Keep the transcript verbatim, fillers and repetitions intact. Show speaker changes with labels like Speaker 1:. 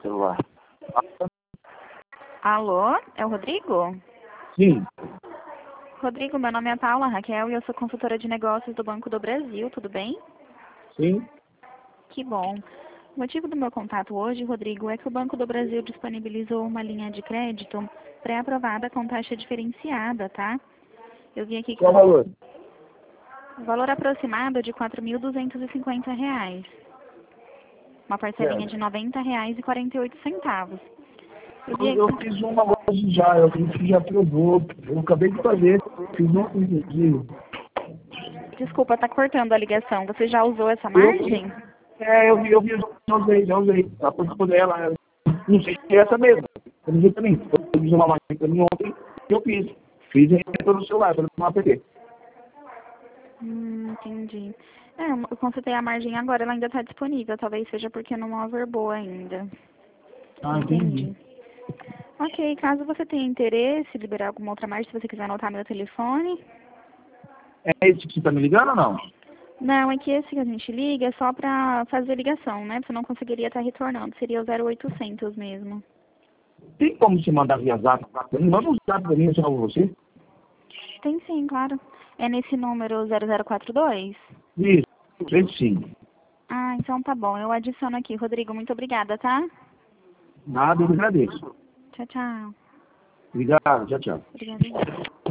Speaker 1: celular.
Speaker 2: Alô, é o Rodrigo?
Speaker 1: Sim.
Speaker 2: Rodrigo, meu nome é Paula Raquel e eu sou consultora de negócios do Banco do Brasil, tudo bem?
Speaker 1: Sim.
Speaker 2: Que bom. O motivo do meu contato hoje, Rodrigo, é que o Banco do Brasil disponibilizou uma linha de crédito pré-aprovada com taxa diferenciada, tá? Eu vi aqui que...
Speaker 1: Qual o valor?
Speaker 2: O valor aproximado é de quatro mil duzentos e cinquenta reais. Uma parcelinha
Speaker 1: Certo.
Speaker 2: de noventa reais e quarenta e oito centavos. Eu vi
Speaker 1: Eu, eu
Speaker 2: aqui...
Speaker 1: fiz uma hoje já, eu fiz que já aprovou. Eu acabei de fazer. Fiz um inclusive.
Speaker 2: Desculpa, tá cortando a ligação. Você já usou essa
Speaker 1: Eu,
Speaker 2: margem?
Speaker 1: é, eu vi, eu vi, já usei, já usei. Ela participou dela. Não sei se é essa mesmo. Eu não sei também. Eu fiz uma margem pra mim ontem e eu fiz. Fiz pelo celular, pelo app.
Speaker 2: Hum, entendi. É, eu consultei a margem agora, ela ainda está disponível. Talvez seja porque não averbou ainda.
Speaker 1: Ah, entendi.
Speaker 2: Entendi. Ok, caso você tenha interesse em liberar alguma outra margem, se você quiser anotar meu telefone.
Speaker 1: É esse que você tá me ligando ou não?
Speaker 2: Não, é que esse que a gente liga é só para fazer ligação, né? Você não conseguiria estar retornando. Seria o zero oitocentos mesmo.
Speaker 1: Tem como você mandar via zap? Manda um zap pra mim, eu chamo você.
Speaker 2: Tem sim, claro. É nesse número zero zero quatro dois?
Speaker 1: Isso, esse sim.
Speaker 2: Ah, então tá bom. Eu adiciono aqui. Rodrigo, muito obrigada, tá?
Speaker 1: Nada, eu agradeço.
Speaker 2: Tchau, tchau.
Speaker 1: Obrigado, tchau, tchau.
Speaker 2: Obrigada.